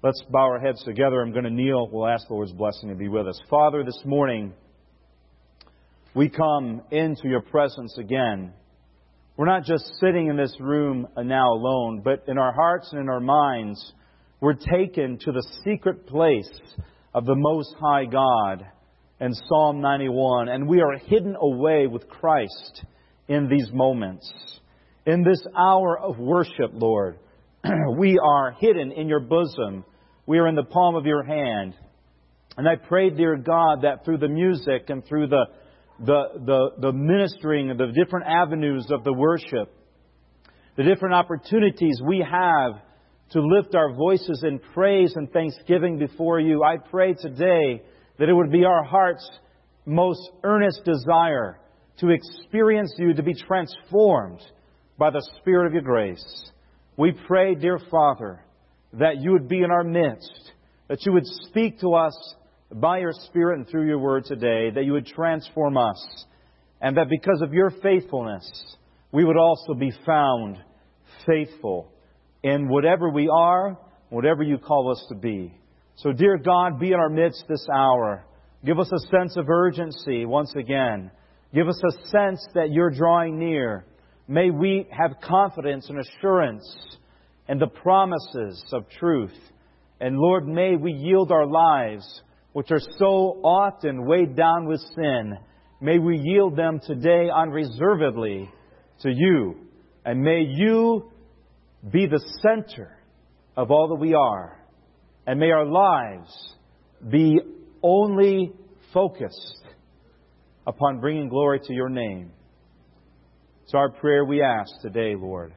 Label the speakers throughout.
Speaker 1: Let's bow our heads together. I'm going to kneel. We'll ask the Lord's blessing to be with us. Father, this morning, we come into your presence again. We're not just sitting in this room now alone, but in our hearts and in our minds, we're taken to the secret place of the Most High God in Psalm 91. And we are hidden away with Christ in these moments. In this hour of worship, Lord, we are hidden in your bosom. We are in the palm of your hand. And I pray, dear God, that through the music and through the ministering of the different avenues of the worship, the different opportunities we have to lift our voices in praise and thanksgiving before you, I pray today that it would be our heart's most earnest desire to experience you, to be transformed by the Spirit of your grace. We pray, dear Father, that you would be in our midst, that you would speak to us by your Spirit and through your word today, that you would transform us, and that because of your faithfulness, we would also be found faithful in whatever we are, whatever you call us to be. So, dear God, be in our midst this hour. Give us a sense of urgency once again. Give us a sense that you're drawing near. May we have confidence and assurance in the promises of truth. And Lord, may we yield our lives, which are so often weighed down with sin. May we yield them today unreservedly to you. And may you be the center of all that we are. And may our lives be only focused upon bringing glory to your name. It's our prayer we ask today, Lord.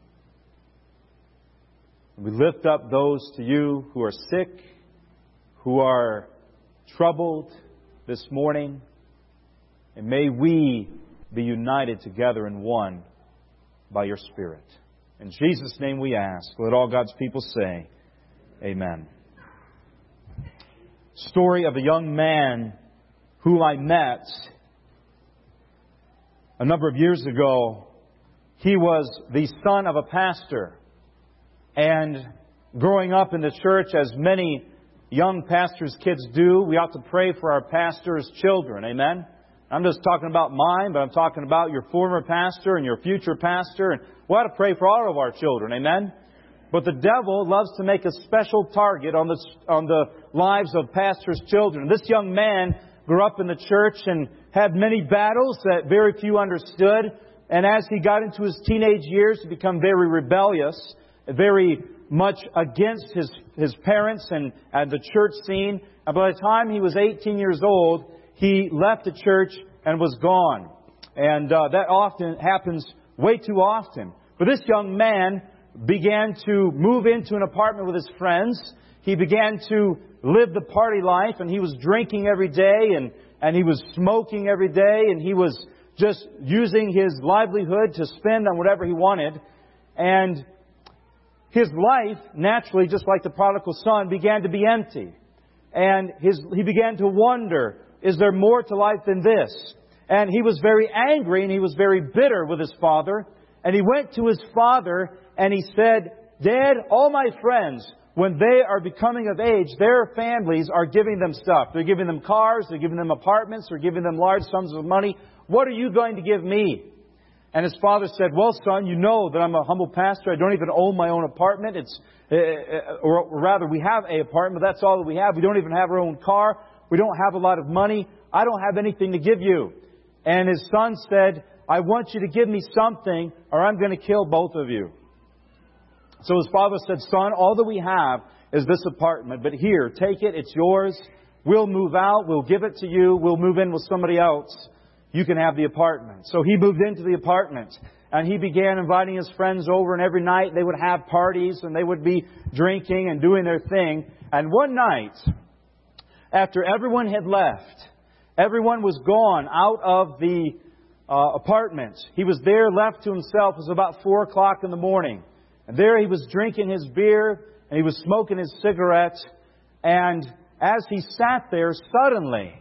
Speaker 1: We lift up those to you who are sick, who are troubled this morning. And may we be united together in one by your Spirit. In Jesus' name we ask. Let all God's people say, Amen. Story of a young man who I met a number of years ago. He was the son of a pastor. And growing up in the church, as many young pastors' kids do, we ought to pray for our pastors' children. Amen? I'm just talking about mine, but I'm talking about your former pastor and your future pastor. And we ought to pray for all of our children. Amen? But the devil loves to make a special target on the lives of pastors' children. This young man grew up in the church and had many battles that very few understood. And as he got into his teenage years, he became very rebellious, very much against his parents and the church scene. And by the time he was 18 years old, he left the church and was gone. And that often happens way too often. But this young man began to move into an apartment with his friends. He began to live the party life, and he was drinking every day, and he was smoking every day, and he was just using his livelihood to spend on whatever he wanted. And his life, naturally, just like the prodigal son, began to be empty. And he began to wonder, is there more to life than this? And he was very angry, and he was very bitter with his father. And he went to his father, and he said, Dad, all my friends, when they are becoming of age, their families are giving them stuff. They're giving them cars, they're giving them apartments, they're giving them large sums of money. What are you going to give me? And his father said, well, son, you know that I'm a humble pastor. I don't even own my own apartment. Or rather, we have an apartment, but that's all that we have. We don't even have our own car. We don't have a lot of money. I don't have anything to give you. And his son said, I want you to give me something, or I'm going to kill both of you. So his father said, son, all that we have is this apartment. But here, take it. It's yours. We'll move out. We'll give it to you. We'll move in with somebody else. You can have the apartment. So he moved into the apartment. And he began inviting his friends over. And every night they would have parties. And they would be drinking and doing their thing. And one night, after everyone had left, everyone was gone out of the apartment. He was there left to himself. It was about 4 o'clock in the morning. And there he was drinking his beer, and he was smoking his cigarette. And as he sat there, suddenly,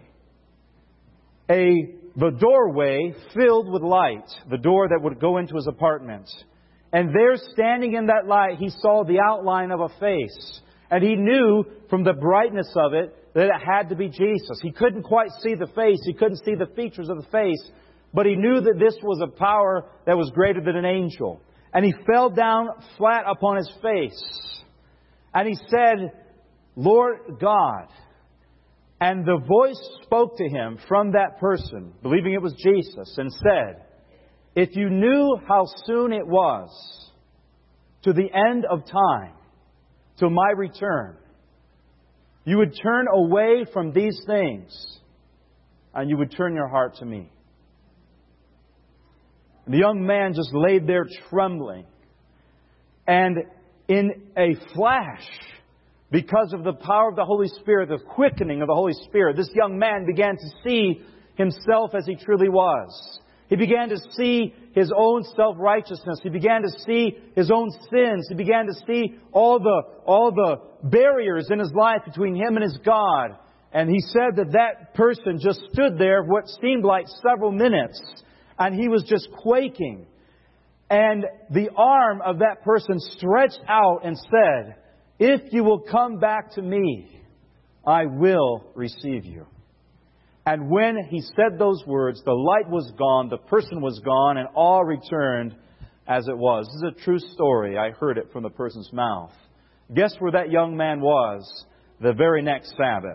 Speaker 1: the doorway filled with light, the door that would go into his apartment. And there, standing in that light, he saw the outline of a face. And he knew from the brightness of it that it had to be Jesus. He couldn't quite see the face. He couldn't see the features of the face. But he knew that this was a power that was greater than an angel. And he fell down flat upon his face. And he said, Lord God. And the voice spoke to him from that person, believing it was Jesus, and said, if you knew how soon it was to the end of time, to my return, you would turn away from these things and you would turn your heart to me. The young man just laid there trembling. And in a flash, because of the power of the Holy Spirit, the quickening of the Holy Spirit, this young man began to see himself as he truly was. He began to see his own self-righteousness. He began to see his own sins. He began to see all the barriers in his life between him and his God. And he said that that person just stood there what seemed like several minutes. And he was just quaking. And the arm of that person stretched out and said, if you will come back to me, I will receive you. And when he said those words, the light was gone, the person was gone, and all returned as it was. This is a true story. I heard it from the person's mouth. Guess where that young man was the very next Sabbath?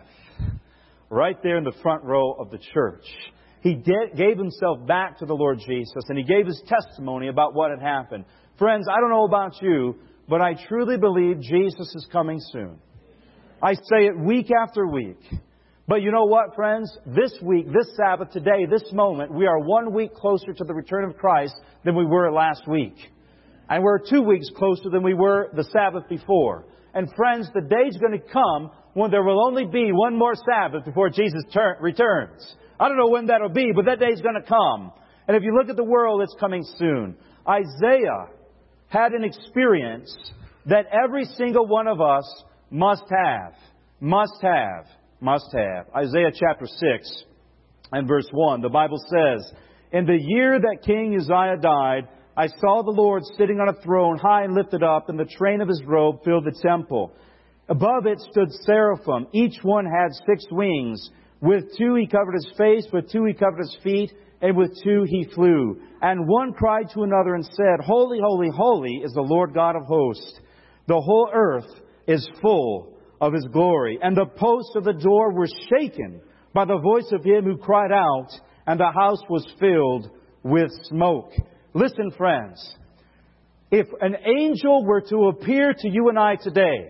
Speaker 1: Right there in the front row of the church. He gave himself back to the Lord Jesus, and he gave his testimony about what had happened. Friends, I don't know about you, but I truly believe Jesus is coming soon. I say it week after week. But you know what, friends? This week, this Sabbath, today, this moment, we are 1 week closer to the return of Christ than we were last week. And we're 2 weeks closer than we were the Sabbath before. And friends, the day's going to come when there will only be one more Sabbath before Jesus returns. I don't know when that'll be, but that day's going to come. And if you look at the world, it's coming soon. Isaiah had an experience that every single one of us must have. Must have. Must have. Isaiah chapter 6 and verse 1. The Bible says, in the year that King Uzziah died, I saw the Lord sitting on a throne high and lifted up, and the train of His robe filled the temple. Above it stood seraphim. Each one had 6 wings. With 2 He covered His face, with 2 He covered His feet, and with 2 He flew. And one cried to another and said, Holy, holy, holy is the Lord God of hosts. The whole earth is full of His glory. And the posts of the door were shaken by the voice of Him who cried out, and the house was filled with smoke. Listen, friends, if an angel were to appear to you and I today,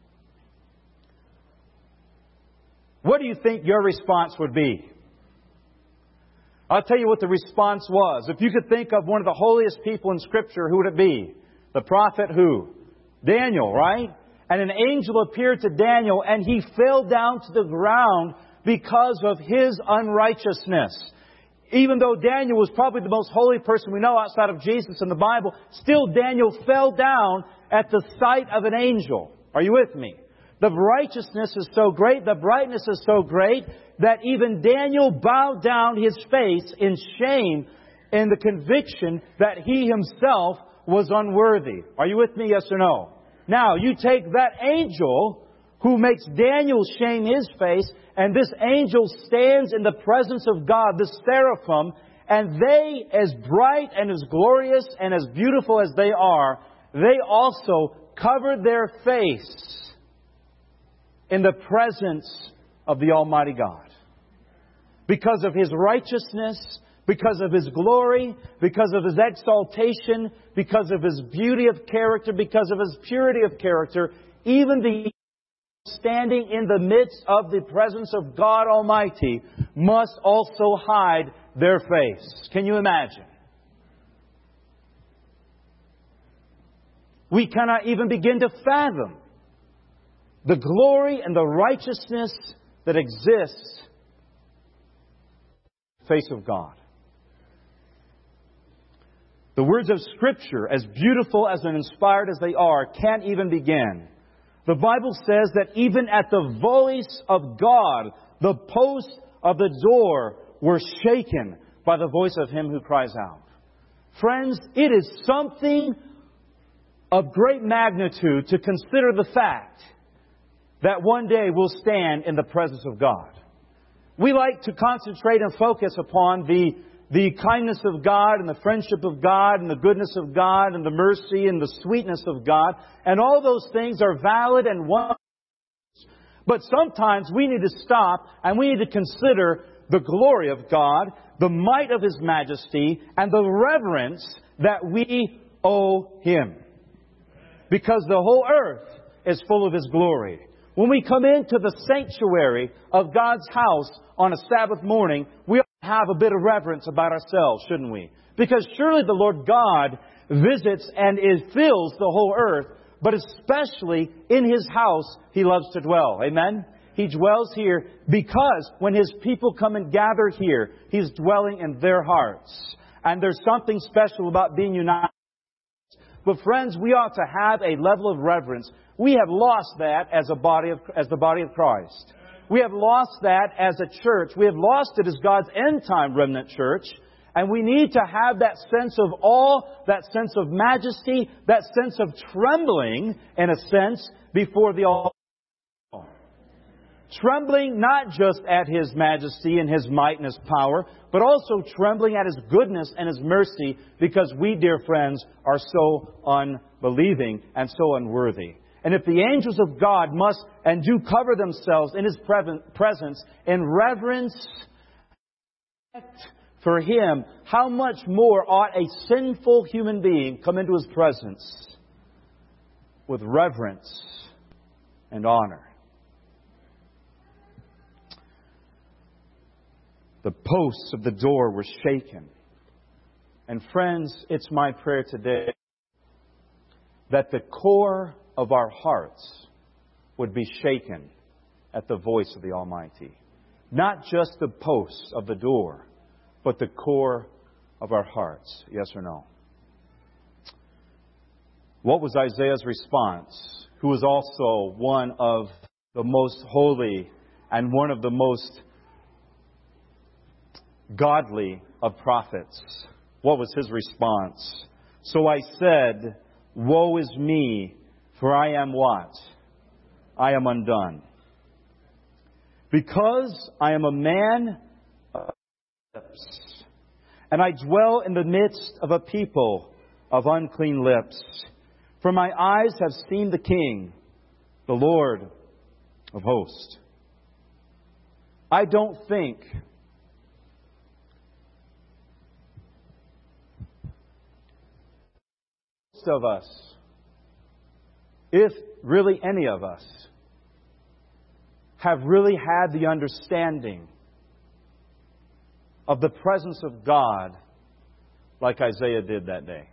Speaker 1: what do you think your response would be? I'll tell you what the response was. If you could think of one of the holiest people in Scripture, who would it be? The prophet who? Daniel, right? And an angel appeared to Daniel, and he fell down to the ground because of his unrighteousness. Even though Daniel was probably the most holy person we know outside of Jesus in the Bible, still Daniel fell down at the sight of an angel. Are you with me? The righteousness is so great, the brightness is so great, that even Daniel bowed down his face in shame in the conviction that he himself was unworthy. Are you with me, yes or no? Now, you take that angel who makes Daniel shame his face, and this angel stands in the presence of God, the seraphim, and they, as bright and as glorious and as beautiful as they are, they also covered their face in the presence of the Almighty God. Because of His righteousness, because of His glory, because of His exaltation, because of His beauty of character, because of His purity of character, even the standing in the midst of the presence of God Almighty must also hide their face. Can you imagine? We cannot even begin to fathom the glory and the righteousness that exists in the face of God. The words of Scripture, as beautiful as and inspired as they are, can't even begin. The Bible says that even at the voice of God, the posts of the door were shaken by the voice of Him who cries out. Friends, it is something of great magnitude to consider the fact that one day we'll stand in the presence of God. We like to concentrate and focus upon the kindness of God and the friendship of God and the goodness of God and the mercy and the sweetness of God. And all those things are valid and wonderful. But sometimes we need to stop and we need to consider the glory of God, the might of His majesty, and the reverence that we owe Him. Because the whole earth is full of His glory. When we come into the sanctuary of God's house on a Sabbath morning, we ought to have a bit of reverence about ourselves, shouldn't we? Because surely the Lord God visits and fills the whole earth, but especially in His house He loves to dwell. Amen? He dwells here because when His people come and gather here, He's dwelling in their hearts. And there's something special about being united. But friends, we ought to have a level of reverence. We have lost that as the body of Christ. We have lost that as a church. We have lost it as God's end-time remnant church. And we need to have that sense of awe, that sense of majesty, that sense of trembling, in a sense, before the Almighty. Trembling not just at His majesty and His might and His power, but also trembling at His goodness and His mercy, because we, dear friends, are so unbelieving and so unworthy. And if the angels of God must and do cover themselves in His presence in reverence for Him, how much more ought a sinful human being come into His presence with reverence and honor? The posts of the door were shaken. And friends, it's my prayer today that the core of our hearts would be shaken at the voice of the Almighty. Not just the posts of the door, but the core of our hearts. Yes or no? What was Isaiah's response? Who was also one of the most holy and one of the most godly of prophets. What was his response? So I said, woe is me, for I am what? I am undone. Because I am a man of lips, and I dwell in the midst of a people of unclean lips. For my eyes have seen the King, the Lord of hosts. I don't think of us, if really any of us, have really had the understanding of the presence of God like Isaiah did that day.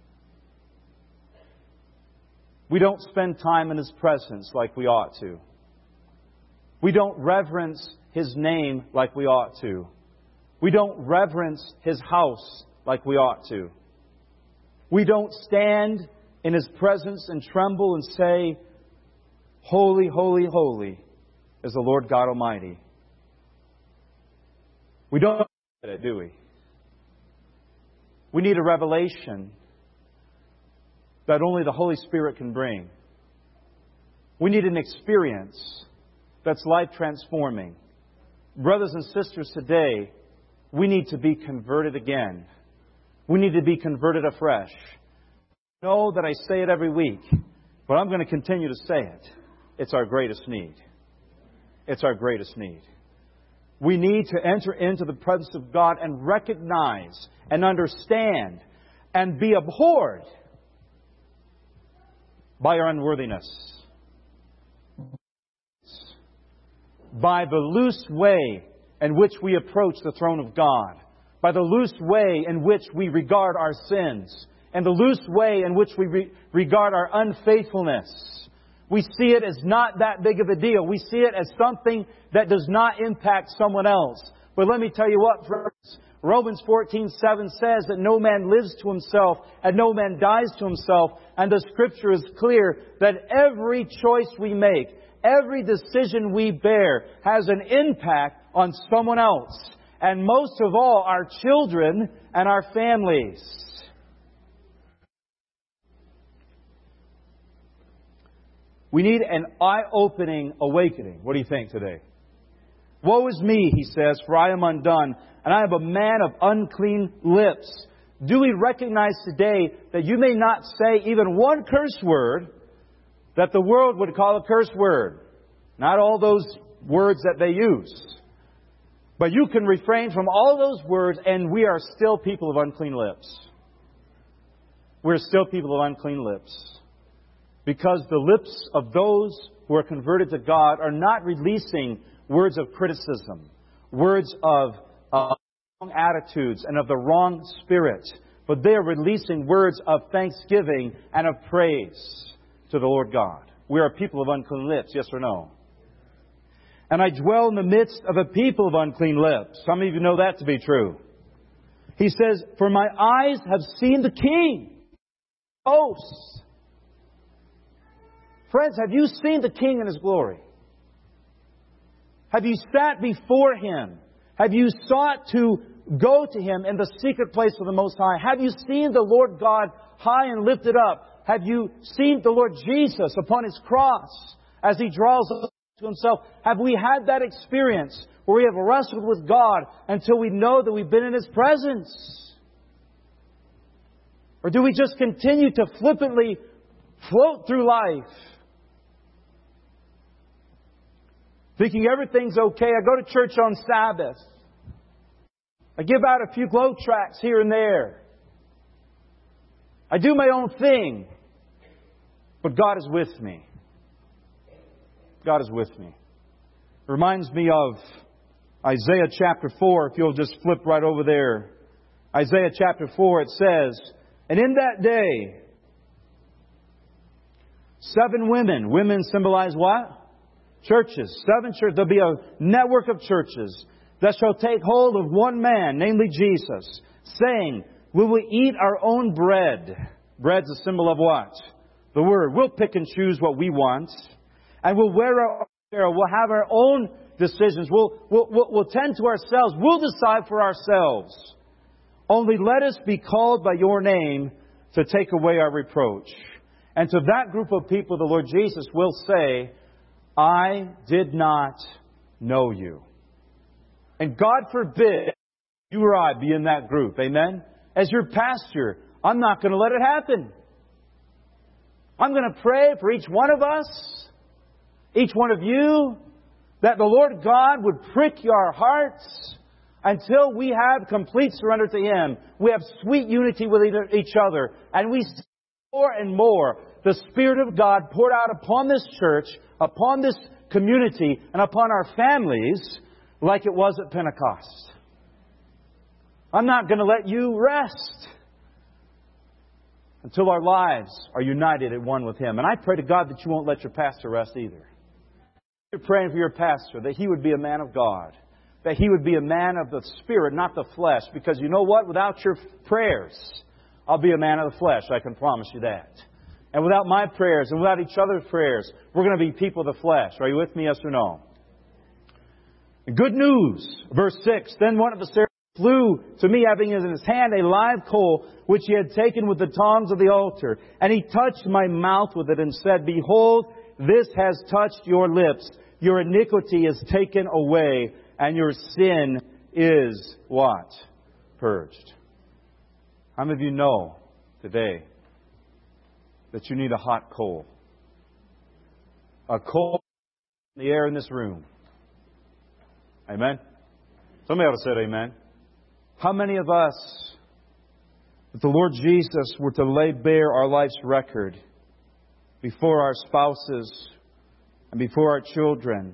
Speaker 1: We don't spend time in His presence like we ought to. We don't reverence His name like we ought to. We don't reverence His house like we ought to. We don't stand in His presence and tremble and say, holy, holy, holy is the Lord God Almighty. We don't get it, do we? We need a revelation that only the Holy Spirit can bring. We need an experience that's life-transforming. Brothers and sisters, today, we need to be converted again. We need to be converted afresh. I know that I say it every week, but I'm going to continue to say it. It's our greatest need. It's our greatest need. We need to enter into the presence of God and recognize and understand and be abhorred by our unworthiness, by the loose way in which we approach the throne of God, by the loose way in which we regard our sins, and the loose way in which we regard our unfaithfulness. We see it as not that big of a deal. We see it as something that does not impact someone else. But let me tell you what, friends, Romans 14:7 says that no man lives to himself and no man dies to himself. And the Scripture is clear that every choice we make, every decision we bear has an impact on someone else. And most of all, our children and our families. We need an eye-opening awakening. What do you think today? Woe is me, he says, for I am undone, and I am a man of unclean lips. Do we recognize today that you may not say even one curse word that the world would call a curse word? Not all those words that they use. But you can refrain from all those words, and we are still people of unclean lips. We're still people of unclean lips. Because the lips of those who are converted to God are not releasing words of criticism, words of wrong attitudes and of the wrong spirit, but they are releasing words of thanksgiving and of praise to the Lord God. We are a people of unclean lips, yes or no? And I dwell in the midst of a people of unclean lips. Some of you know that to be true. He says, for my eyes have seen the King. Hosts. Friends, have you seen the King in His glory? Have you sat before Him? Have you sought to go to Him in the secret place of the Most High? Have you seen the Lord God high and lifted up? Have you seen the Lord Jesus upon His cross as He draws us to Himself? Have we had that experience where we have wrestled with God until we know that we've been in His presence? Or do we just continue to flippantly float through life, thinking everything's okay? I go to church on Sabbath. I give out a few glow tracts here and there. I do my own thing. But God is with me. God is with me. It reminds me of Isaiah chapter 4. If you'll just flip right over there. Isaiah chapter 4, it says, and in that day, 7 women symbolize what? Churches. 7 churches. There'll be a network of churches that shall take hold of one man, namely Jesus, saying, we will eat our own bread. Bread's a symbol of what? The Word. We'll pick and choose what we want. And we'll wear our own apparel. We'll have our own decisions. We'll tend to ourselves. We'll decide for ourselves. Only let us be called by your name to take away our reproach. And to that group of people, the Lord Jesus will say, I did not know you. And God forbid you or I be in that group. Amen? As your pastor, I'm not going to let it happen. I'm going to pray for each one of us, each one of you, that the Lord God would prick our hearts until we have complete surrender to Him. We have sweet unity with each other. And we see more and more the Spirit of God poured out upon this church, upon this community, and upon our families like it was at Pentecost. I'm not going to let you rest until our lives are united at one with Him. And I pray to God that you won't let your pastor rest either. You're praying for your pastor that he would be a man of God, that he would be a man of the Spirit, not the flesh. Because you know what? Without your prayers, I'll be a man of the flesh. I can promise you that. And without my prayers and without each other's prayers, we're going to be people of the flesh. Are you with me, yes or no? Good news. Verse 6. Then one of the servants flew to me, having in his hand a live coal, which he had taken with the tongs of the altar. And he touched my mouth with it and said, behold, this has touched your lips. Your iniquity is taken away, and your sin is what? Purged. How many of you know today that you need a hot coal? A coal in the air in this room. Amen? Somebody ought to say amen. How many of us, if the Lord Jesus were to lay bare our life's record before our spouses and before our children,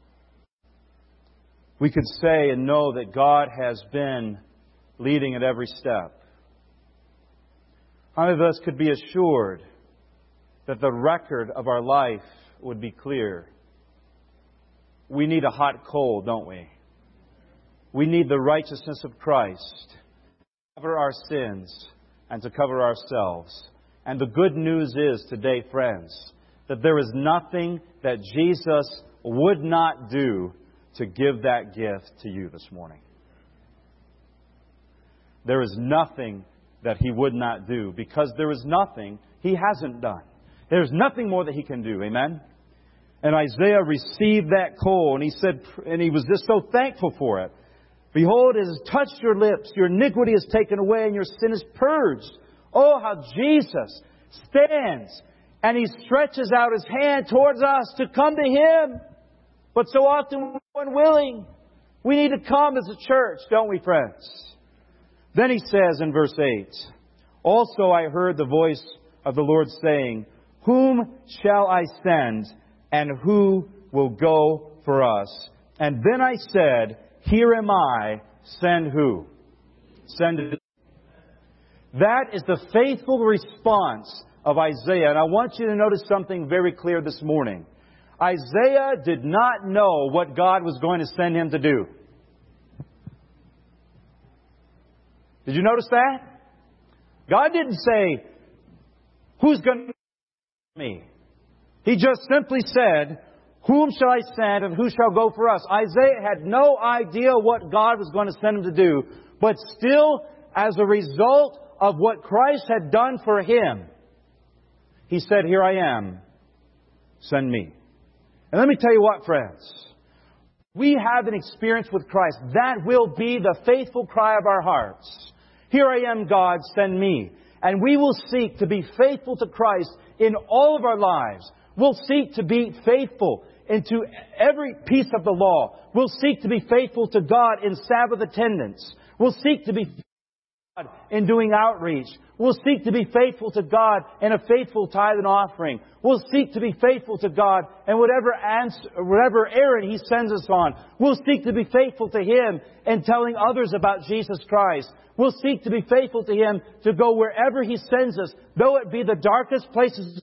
Speaker 1: we could say and know that God has been leading at every step? How many of us could be assured that the record of our life would be clear? We need a hot coal, don't we? We need the righteousness of Christ to cover our sins and to cover ourselves. And the good news is today, friends, that there is nothing that Jesus would not do to give that gift to you this morning. There is nothing that He would not do, because there is nothing He hasn't done. There's nothing more that He can do. Amen? And Isaiah received that call, and he said, and he was just so thankful for it. Behold, it has touched your lips, your iniquity is taken away, and your sin is purged. Oh, how Jesus stands, and He stretches out His hand towards us to come to Him. But so often we're unwilling. We need to come as a church, don't we, friends? Then He says in verse 8, also I heard the voice of the Lord saying, whom shall I send, and who will go for us? And then I said, here am I, send who? Send it. That is the faithful response of Isaiah. And I want you to notice something very clear this morning. Isaiah did not know what God was going to send him to do. Did you notice that? God didn't say, who's going to me? He just simply said, whom shall I send and who shall go for us? Isaiah had no idea what God was going to send him to do. But still, as a result of what Christ had done for him, he said, here I am, send me. And let me tell you what, friends. We have an experience with Christ. That will be the faithful cry of our hearts. Here I am, God, send me. And we will seek to be faithful to Christ in all of our lives. We'll seek to be faithful into every piece of the law. We'll seek to be faithful to God in Sabbath attendance. We'll seek to be faithful to God in doing outreach. We'll seek to be faithful to God in a faithful tithe and offering. We'll seek to be faithful to God in whatever errand He sends us on. We'll seek to be faithful to Him in telling others about Jesus Christ. We'll seek to be faithful to Him to go wherever He sends us, though it be the darkest places.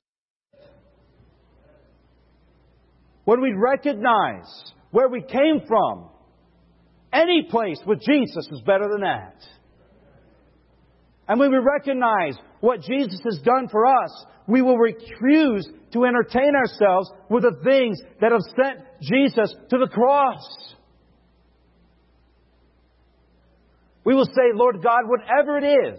Speaker 1: When we recognize where we came from, any place with Jesus is better than that. And when we recognize what Jesus has done for us, we will refuse to entertain ourselves with the things that have sent Jesus to the cross. We will say, Lord God, whatever it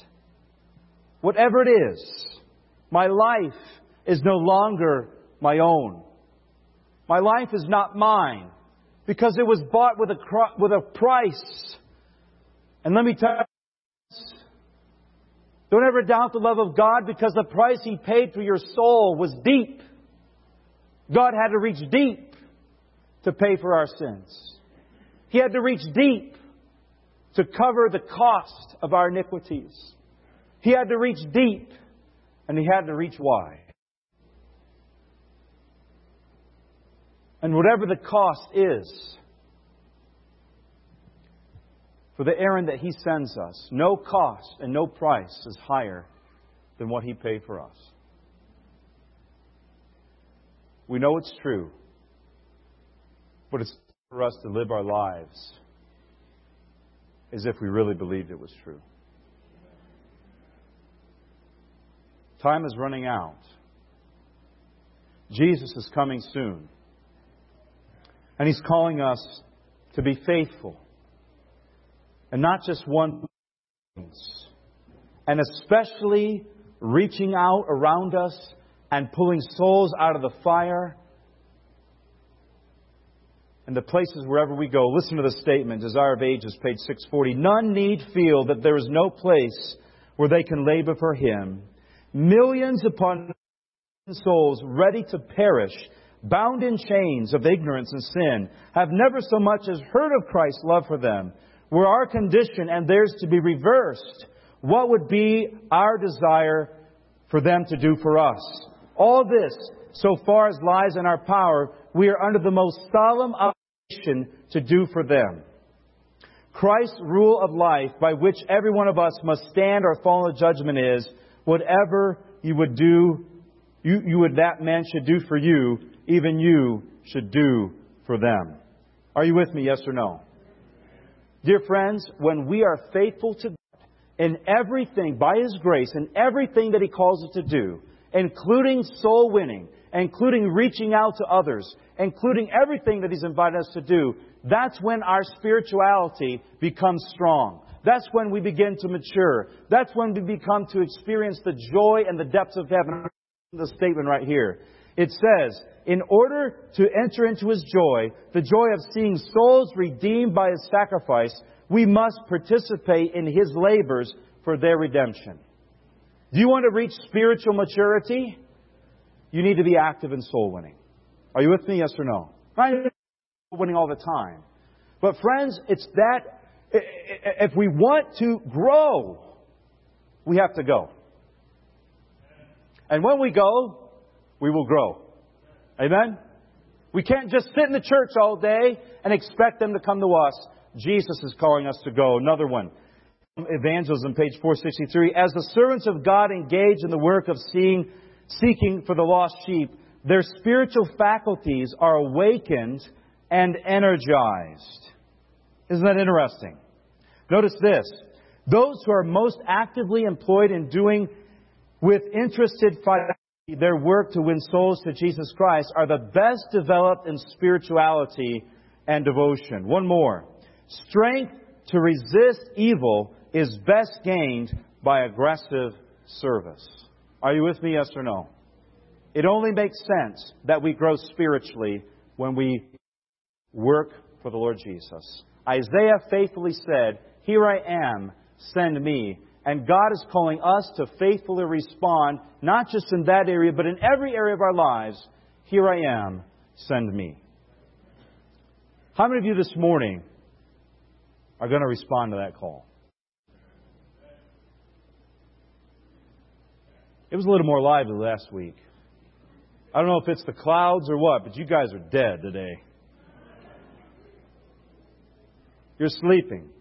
Speaker 1: is, my life is no longer my own. My life is not mine because it was bought with a price. And let me tell you, don't ever doubt the love of God because the price He paid for your soul was deep. God had to reach deep to pay for our sins. He had to reach deep to cover the cost of our iniquities. He had to reach deep and He had to reach wide. And whatever the cost is, for the errand that He sends us, no cost and no price is higher than what He paid for us. We know it's true, but it's for us to live our lives as if we really believed it was true. Time is running out. Jesus is coming soon. And He's calling us to be faithful. And not just one things. And especially reaching out around us and pulling souls out of the fire. And the places wherever we go. Listen to the statement, Desire of Ages, page 640. None need feel that there is no place where they can labor for Him. Millions upon souls ready to perish, bound in chains of ignorance and sin, have never so much as heard of Christ's love for them. Were our condition and theirs to be reversed, what would be our desire for them to do for us? All this, so far as lies in our power, we are under the most solemn obligation to do for them. Christ's rule of life by which every one of us must stand or fall in judgment is, whatever you would do, you would that man should do for you, even you should do for them. Are you with me, yes or no? Dear friends, when we are faithful to God in everything, by His grace, in everything that He calls us to do, including soul winning, including reaching out to others, including everything that He's invited us to do, that's when our spirituality becomes strong. That's when we begin to mature. That's when we become to experience the joy and the depths of heaven. the statement right here. It says, in order to enter into His joy, the joy of seeing souls redeemed by His sacrifice, we must participate in His labors for their redemption. Do you want to reach spiritual maturity? You need to be active in soul winning. Are you with me, yes or no? Right? Soul winning all the time. But friends, it's that, if we want to grow, we have to go. And when we go, we will grow. Amen? We can't just sit in the church all day and expect them to come to us. Jesus is calling us to go. Another one. Evangelism, page 463. As the servants of God engage in the work of seeking for the lost sheep, their spiritual faculties are awakened and energized. Isn't that interesting? Notice this. Those who are most actively employed in doing with interested fidelity their work to win souls to Jesus Christ are the best developed in spirituality and devotion. One more. Strength to resist evil is best gained by aggressive service. Are you with me, yes or no? It only makes sense that we grow spiritually when we work for the Lord Jesus. Isaiah faithfully said, "Here I am, send me." And God is calling us to faithfully respond, not just in that area, but in every area of our lives. Here I am, send me. How many of you this morning are going to respond to that call? It was a little more lively last week. I don't know if it's the clouds or what, but you guys are dead today. You're sleeping.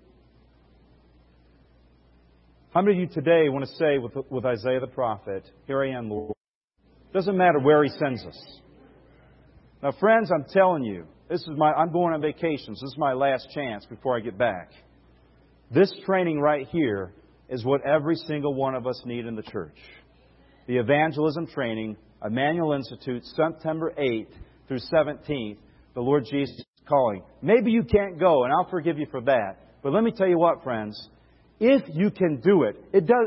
Speaker 1: How many of you today want to say with Isaiah the prophet, "Here I am, Lord"? Doesn't matter where He sends us. Now, friends, I'm telling you, I'm going on vacation, so this is my last chance before I get back. This training right here is what every single one of us need in the church. The evangelism training, Emmanuel Institute, September 8th through 17th, the Lord Jesus is calling. Maybe you can't go, and I'll forgive you for that. But let me tell you what, friends. If you can do it,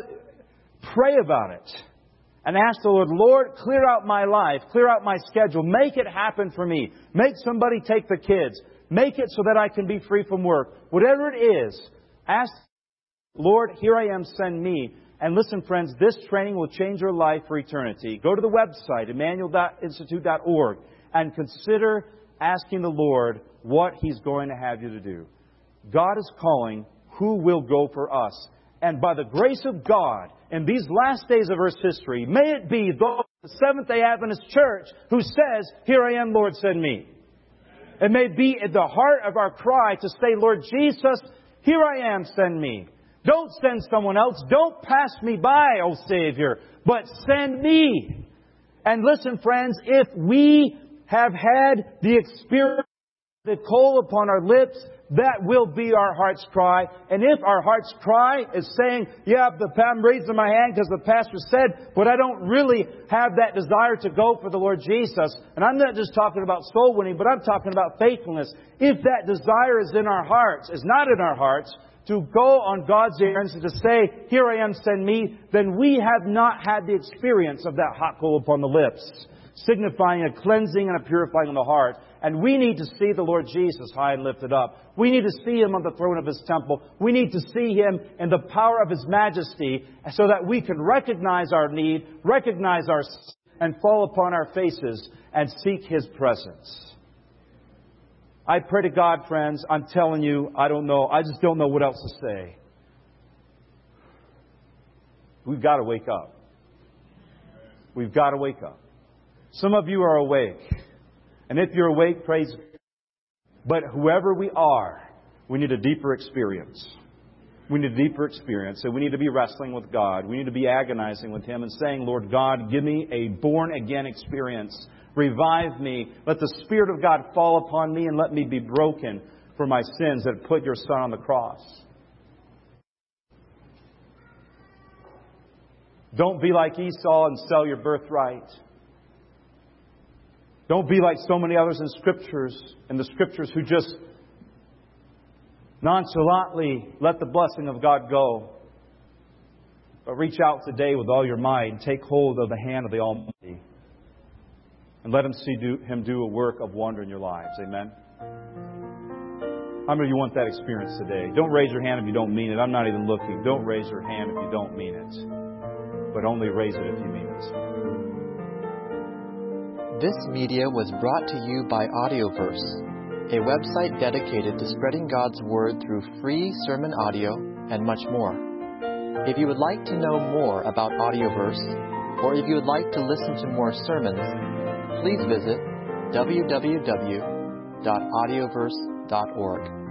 Speaker 1: pray about it. And ask the Lord, "Lord, clear out my life, clear out my schedule, make it happen for me. Make somebody take the kids. Make it so that I can be free from work." Whatever it is, ask, "Lord, here I am, send me." And listen, friends, this training will change your life for eternity. Go to the website, emmanuelinstitute.org, and consider asking the Lord what He's going to have you to do. God is calling. Who will go for us? And by the grace of God, in these last days of Earth's history, may it be the Seventh-day Adventist Church who says, "Here I am, Lord, send me." It may be at the heart of our cry to say, "Lord Jesus, here I am, send me." Don't send someone else. Don't pass me by, O Savior, but send me. And listen, friends, if we have had the experience, the coal upon our lips, that will be our heart's cry. And if our heart's cry is saying, "Yeah, I'm raising my hand because the pastor said, but I don't really have that desire to go for the Lord Jesus." And I'm not just talking about soul winning, but I'm talking about faithfulness. If that desire is in our hearts, is not in our hearts, to go on God's errands and to say, "Here I am, send me," then we have not had the experience of that hot coal upon the lips, signifying a cleansing and a purifying of the heart. And we need to see the Lord Jesus high and lifted up. We need to see Him on the throne of His temple. We need to see Him in the power of His majesty so that we can recognize our need, recognize our sin, and fall upon our faces and seek His presence. I pray to God, friends, I'm telling you, I don't know. I just don't know what else to say. We've got to wake up. We've got to wake up. Some of you are awake. And if you're awake, praise God. But whoever we are, we need a deeper experience. We need a deeper experience. So we need to be wrestling with God. We need to be agonizing with Him and saying, "Lord God, give me a born-again experience. Revive me. Let the Spirit of God fall upon me and let me be broken for my sins that put your Son on the cross." Don't be like Esau and sell your birthright. Don't be like so many others in the Scriptures who just nonchalantly let the blessing of God go. But reach out today with all your might and take hold of the hand of the Almighty. And let Him Him do a work of wonder in your lives. Amen? How many of you want that experience today? Don't raise your hand if you don't mean it. I'm not even looking. Don't raise your hand if you don't mean it. But only raise it if you mean it.
Speaker 2: This media was brought to you by Audioverse, a website dedicated to spreading God's Word through free sermon audio and much more. If you would like to know more about Audioverse, or if you would like to listen to more sermons, please visit www.audioverse.org.